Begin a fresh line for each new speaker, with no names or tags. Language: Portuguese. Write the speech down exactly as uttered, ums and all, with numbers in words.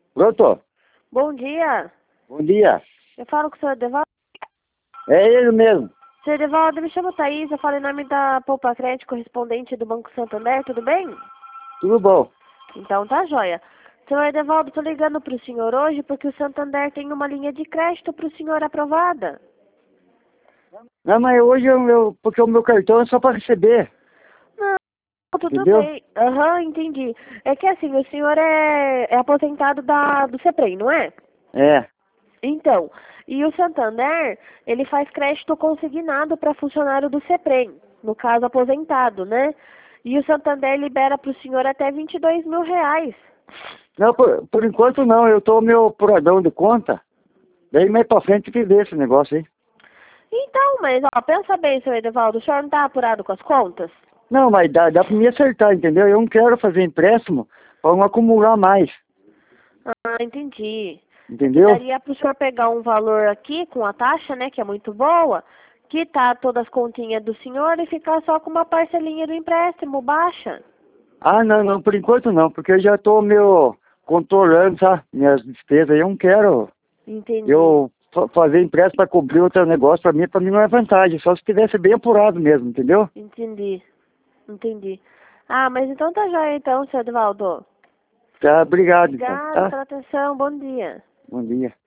Pronto?
Bom dia.
Bom dia.
Eu falo com o senhor Edevaldo.
É ele mesmo.
Senhor Edevaldo, me chamo Thaís, eu falo em nome da Poupa Crédito, correspondente do Banco Santander, tudo bem?
Tudo bom.
Então tá joia. Senhor Edevaldo, tô ligando pro senhor hoje porque o Santander tem uma linha de crédito pro senhor aprovada.
Não, mas hoje eu, eu- porque o meu cartão é só para receber.
Não, tudo
Entendeu?
bem. Aham, entendi. É que assim, o senhor é, é aposentado da, do CEPREM, não é?
É.
Então, e o Santander, ele faz crédito consignado para funcionário do CEPREM, no caso aposentado, né? E o Santander libera para o senhor até vinte e dois mil reais.
Não, por, por enquanto não. Eu tô meu apuradão de conta. Daí mais pra frente que vê esse negócio aí.
Então, mas ó, pensa bem, seu Edevaldo, o senhor não está apurado com as contas?
Não, mas dá, dá pra me acertar, entendeu? Eu não quero fazer empréstimo para não acumular mais.
Ah, entendi. É que
Entendeu?
daria para o senhor pegar um valor aqui com a taxa, né, que é muito boa, quitar todas as continhas do senhor e ficar só com uma parcelinha do empréstimo baixa.
Ah, não, não, por enquanto não, porque eu já tô meu controlando, sabe? Minhas despesas. Eu não quero
Entendi,
eu fa- fazer empréstimo para cobrir outro negócio para mim, para mim não é vantagem, só se tivesse bem apurado mesmo, entendeu?
entendi, entendi. Ah, mas então tá joia então, seu Edevaldo.
Tá, obrigado então,
Obrigada
tá?
pela atenção, bom dia.
Bom dia.